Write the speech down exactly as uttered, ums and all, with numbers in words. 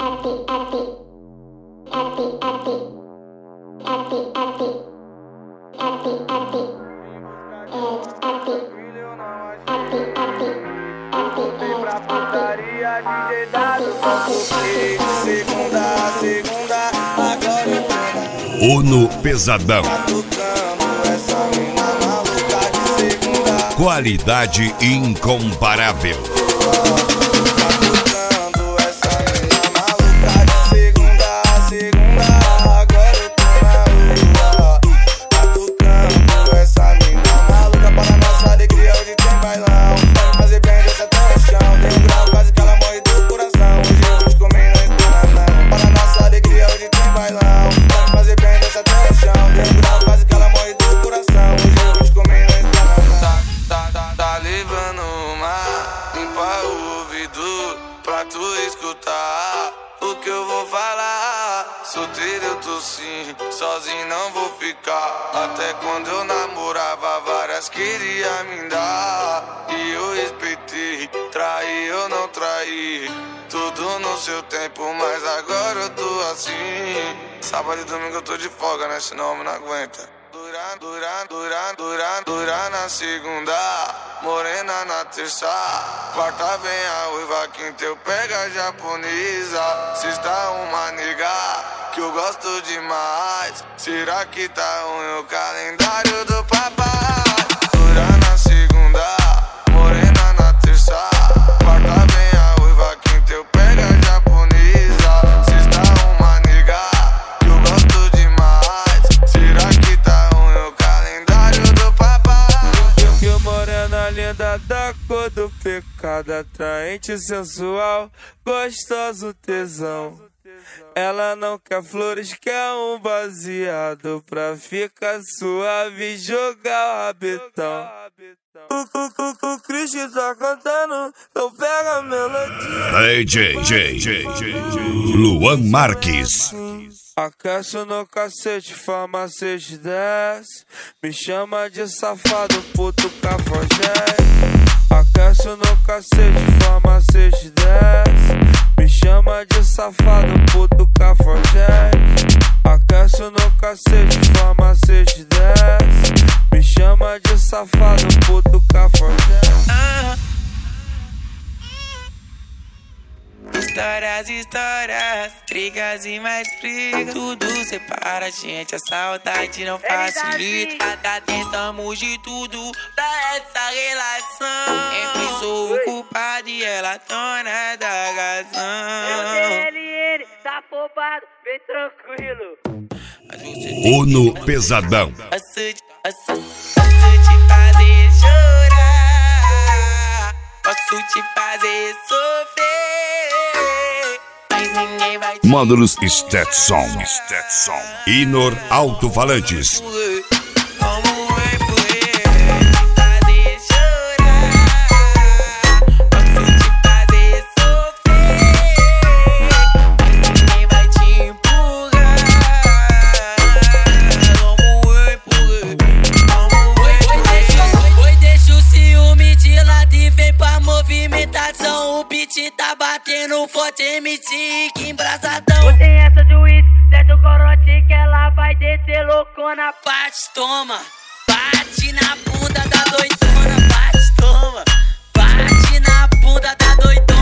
Segunda, segunda, agora eu tô Uno Pesadão. Qualidade incomparável. Pra tu escutar o que eu vou falar. Solteiro eu tô sim, sozinho não vou ficar. Até quando eu namorava, várias queria me dar. E eu respeitei, traí eu não traí. Tudo no seu tempo, mas agora eu tô assim. Sábado e domingo eu tô de folga, né? Senão eu não aguenta. Duran, duran, duran, duran, duran na segunda, morena na terça, quarta vem a uiva, quinta eu pego a japonesa. Sexta uma nega que eu gosto demais. Será que tá ruim o calendário do papai? Duran na segunda, morena na terça, quarta vem a uiva, quinta eu pego a japonesa. Sexta uma nega que eu gosto demais. Será que tá ruim o calendário do papai? Que morena linda da cor do pecado, atraente, sensual, gostoso, tesão. Ela não quer flores, quer um baseado pra ficar suave e jogar o rabetão. O, o, o, o Chris tá cantando, então pega a melodia. D J, J, J, J, Luan Marques. Aquece no cacete, farmacete desce. Me chama de safado, puto cafajeste. Aquece no cacete, farmacete desce. Me chama de safado, puto cafajeste. Aquece no cacete, farmacete desce. Me chama de safado, puto cafajeste. Ah. Histórias, histórias, brigas e mais brigas. Tudo separa a gente, a saudade não facilita. Tá tentamos de tudo pra essa relação. Eu sou o culpado e ela dona da razão. Ele, ele, tá afobado, bem tranquilo. Uno Pesadão. Posso te, posso, posso te fazer chorar, posso te fazer sofrer. Módulos Stetson. Stetson. Inor Alto-Falantes. O beat tá batendo forte, M C que embrasadão. Hoje tem essa de uísque, desce o corote que ela vai descer loucona. Bate, toma, bate na bunda da doidona. Bate, toma, bate na bunda da doidona.